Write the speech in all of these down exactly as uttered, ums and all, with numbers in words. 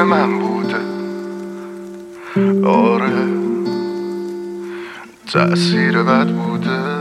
تأثیر من بوده. آره تأثیر بد بوده.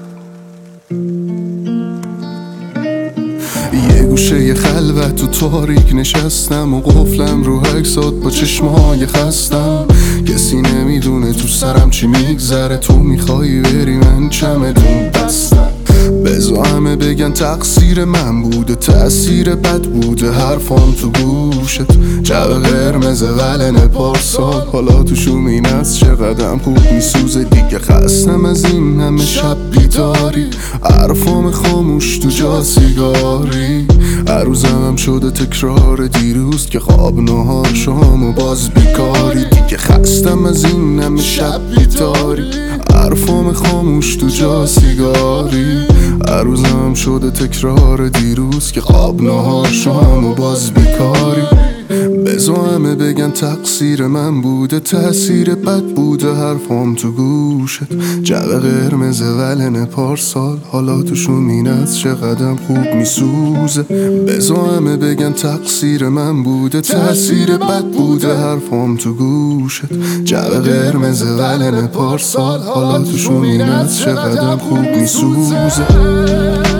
یه گوشه خلوت تو تاریک نشستم و قفلم رو عکسات با چشمای خستم. کسی نمیدونه تو سرم چی میگذره. تو میخوای بری من چمدون بستم. بزا همه بگن تقصیر من بوده، تأثیر بد بوده حرفام تو گوشت. جو قرمز ولن پارسال حالا تو شومین از چقدرم خوب میسوزه. دیگه خستم از این همه شب بیداری، حرفام خاموش تو جا سیگاری. هر روزم هم شده تکرار دیروز که خواب نهار شام و باز بیکاری. دیگه خستم از این همه شب بیداری، حرفام خاموش تو جا سیگاری. هر روزم شده تکرار دیروز که خواب نهار شام و باز بیکاری. بزا همه بگن تقصیر من بوده، تأثیر بد بوده حرفام تو گوشت. جو قرمز ولن پارسال حالا تو شومین از چقدرم خوب میسوزه. بزا همه بگن تقصیر من بوده، تأثیر بد بوده حرفام تو گوشت. جو قرمز ولن پارسال حالا تو شومین از چقدرم خوب میسوزه.